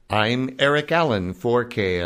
I'm Eric Allen for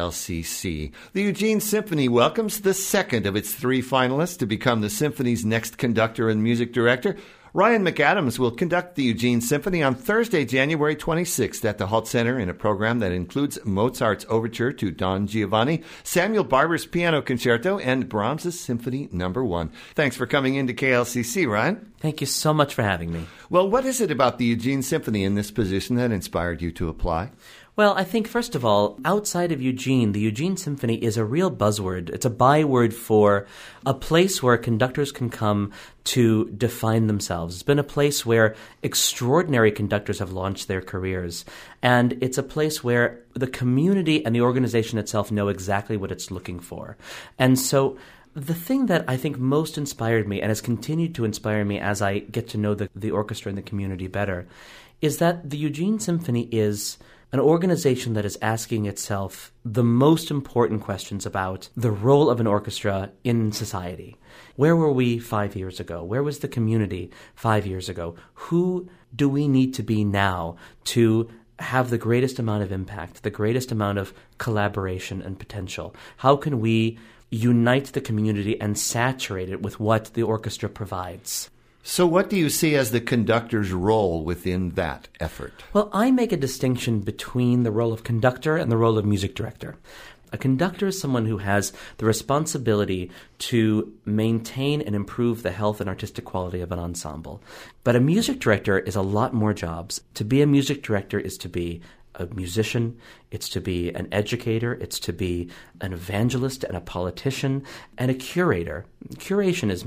KLCC. The Eugene Symphony welcomes the second of its three finalists to become the symphony's next conductor and music director. Ryan McAdams will conduct the Eugene Symphony on Thursday, January 26th at the Halt Center in a program that includes Mozart's Overture to Don Giovanni, Samuel Barber's Piano Concerto, and Brahms' Symphony No. 1. Thanks for coming into KLCC, Ryan. Thank you so much for having me. Well, what is it about the Eugene Symphony in this position that inspired you to apply? Well, I think, first of all, outside of Eugene, the Eugene Symphony is a real buzzword. It's a byword for a place where conductors can come to define themselves. It's been a place where extraordinary conductors have launched their careers. And it's a place where the community and the organization itself know exactly what it's looking for. And so the thing that I think most inspired me and has continued to inspire me as I get to know the orchestra and the community better is that the Eugene Symphony is an organization that is asking itself the most important questions about the role of an orchestra in society. Where were we 5 years ago? Where was the community 5 years ago? Who do we need to be now to have the greatest amount of impact, the greatest amount of collaboration and potential? How can we unite the community and saturate it with what the orchestra provides? So what do you see as the conductor's role within that effort? Well, I make a distinction between the role of conductor and the role of music director. A conductor is someone who has the responsibility to maintain and improve the health and artistic quality of an ensemble. But a music director is a lot more jobs. To be a music director is to be a musician, it's to be an educator, it's to be an evangelist and a politician and a curator. Curation is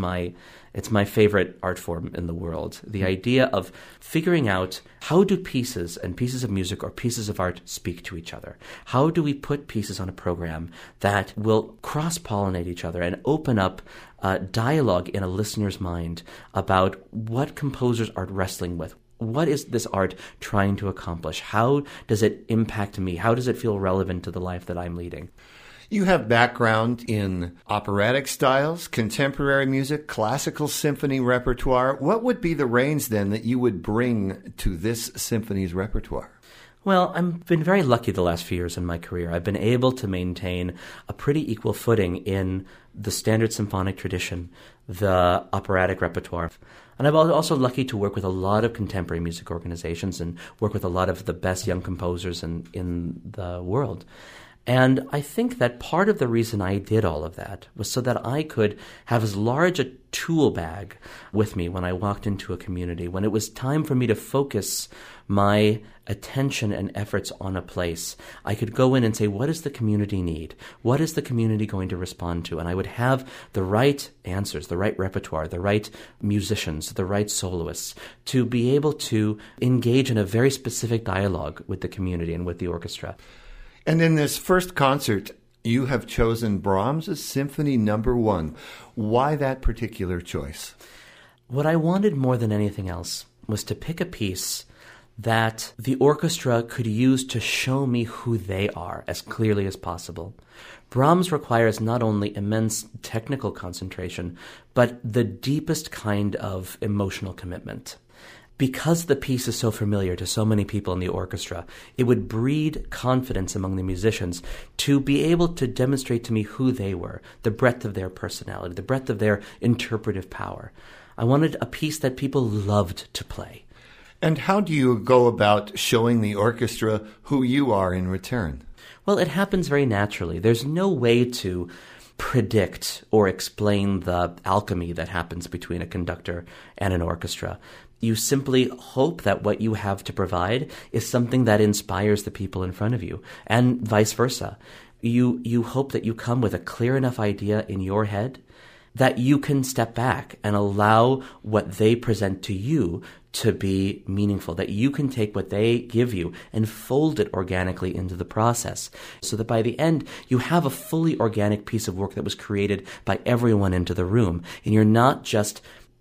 my favorite art form in the world. The idea of figuring out how do pieces and pieces of music or pieces of art speak to each other? How do we put pieces on a program that will cross-pollinate each other and open up dialogue in a listener's mind about what composers are wrestling with? What is this art trying to accomplish? How does it impact me? How does it feel relevant to the life that I'm leading? You have background in operatic styles, contemporary music, classical symphony repertoire. What would be the range then that you would bring to this symphony's repertoire? Well, I've been very lucky the last few years in my career. I've been able to maintain a pretty equal footing in the standard symphonic tradition, the operatic repertoire. And I'm also lucky to work with a lot of contemporary music organizations and work with a lot of the best young composers in the world. And I think that part of the reason I did all of that was so that I could have as large a tool bag with me when I walked into a community. When it was time for me to focus my attention and efforts on a place, I could go in and say, what does the community need? What is the community going to respond to? And I would have the right answers, the right repertoire, the right musicians, the right soloists to be able to engage in a very specific dialogue with the community and with the orchestra. And in this first concert, you have chosen Brahms' Symphony No. 1. Why that particular choice? What I wanted more than anything else was to pick a piece that the orchestra could use to show me who they are as clearly as possible. Brahms requires not only immense technical concentration, but the deepest kind of emotional commitment. Because the piece is so familiar to so many people in the orchestra, it would breed confidence among the musicians to be able to demonstrate to me who they were, the breadth of their personality, the breadth of their interpretive power. I wanted a piece that people loved to play. And how do you go about showing the orchestra who you are in return? Well, it happens very naturally. There's no way to predict or explain the alchemy that happens between a conductor and an orchestra. You simply hope that what you have to provide is something that inspires the people in front of you, and vice versa. You hope that you come with a clear enough idea in your head that you can step back and allow what they present to you to be meaningful, that you can take what they give you and fold it organically into the process, so that by the end, you have a fully organic piece of work that was created by everyone into the room, and you're not just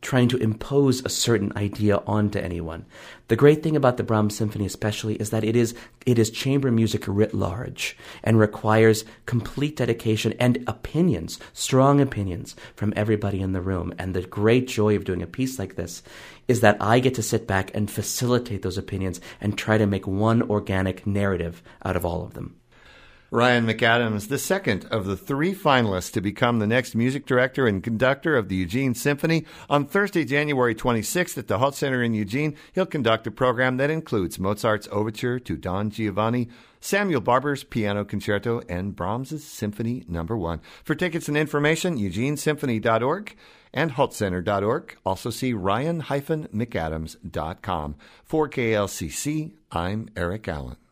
trying to impose a certain idea onto anyone. The great thing about the Brahms Symphony especially is that it is chamber music writ large and requires complete dedication and opinions, strong opinions from everybody in the room. And the great joy of doing a piece like this is that I get to sit back and facilitate those opinions and try to make one organic narrative out of all of them. Ryan McAdams, the second of the 3 finalists to become the next music director and conductor of the Eugene Symphony. On Thursday, January 26th at the Holt Center in Eugene, he'll conduct a program that includes Mozart's Overture to Don Giovanni, Samuel Barber's Piano Concerto, and Brahms' Symphony No. 1. For tickets and information, eugenesymphony.org and holtcenter.org. Also see ryan-mcadams.com. For KLCC, I'm Eric Allen.